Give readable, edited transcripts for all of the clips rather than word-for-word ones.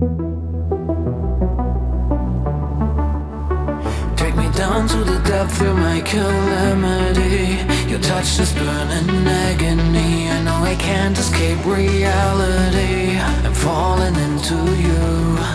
Take me down to the depth of my calamity. Your touch is burning agony. I know I can't escape reality. I'm falling into you.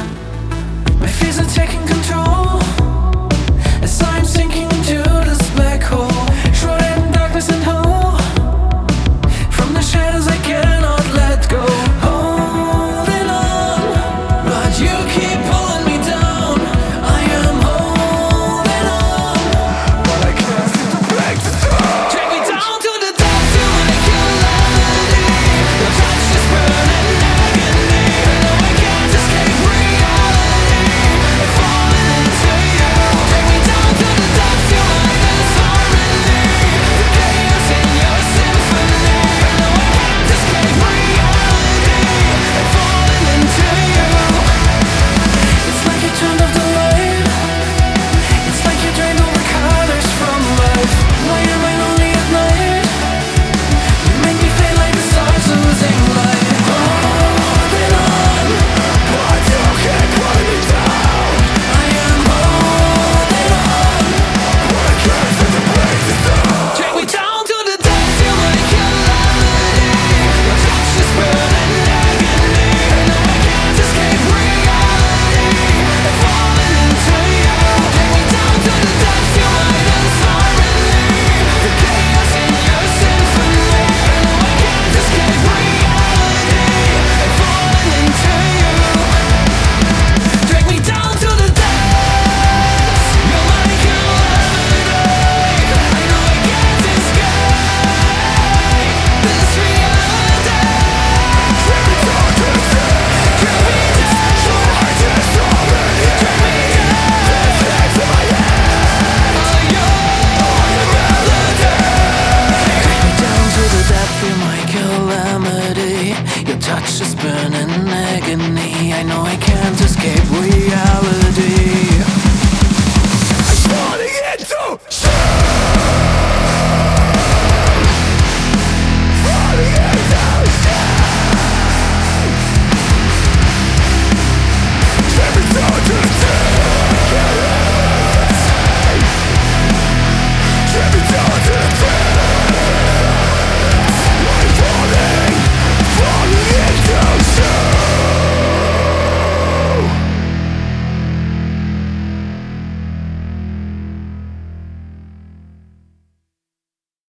My fears are taking control as I'm sinking into this black hole, shrouded in darkness and hope. From the shadows I cannot let go. Holding on, but you keep pulling me down. I am holding on, but I can't seem to break the throw. Take me down to the depths of my calamity. Your touch is burning agony. I know I can't escape reality. I'm falling into you. Take me down to the depths of my disharmony. The chaos in your symphony. I know I can't escape reality. I'm falling into you. It's like you turned off the light. It's like you drained all the colors from life. Why am I lonely at night? You make me feel like the stars losing light. Holding on, but you can't put me down. I am holding on, but I can't seem to break the throw. Take me down to the depths of my calamity. Your touch is burning agony. I know I can't escape reality. I'm falling into you. Take me down to the depths of my disharmony. The chaos in your symphony. I know I can't escape reality. I'm falling into you. Take me down to the depths. You're my calamity. I know I can't escape this reality. Take me down to the depths. Take me down. So I just already. Take me down. The depths of my head. You're the melody. Take me down to the depth of my calamity. Your touch is burning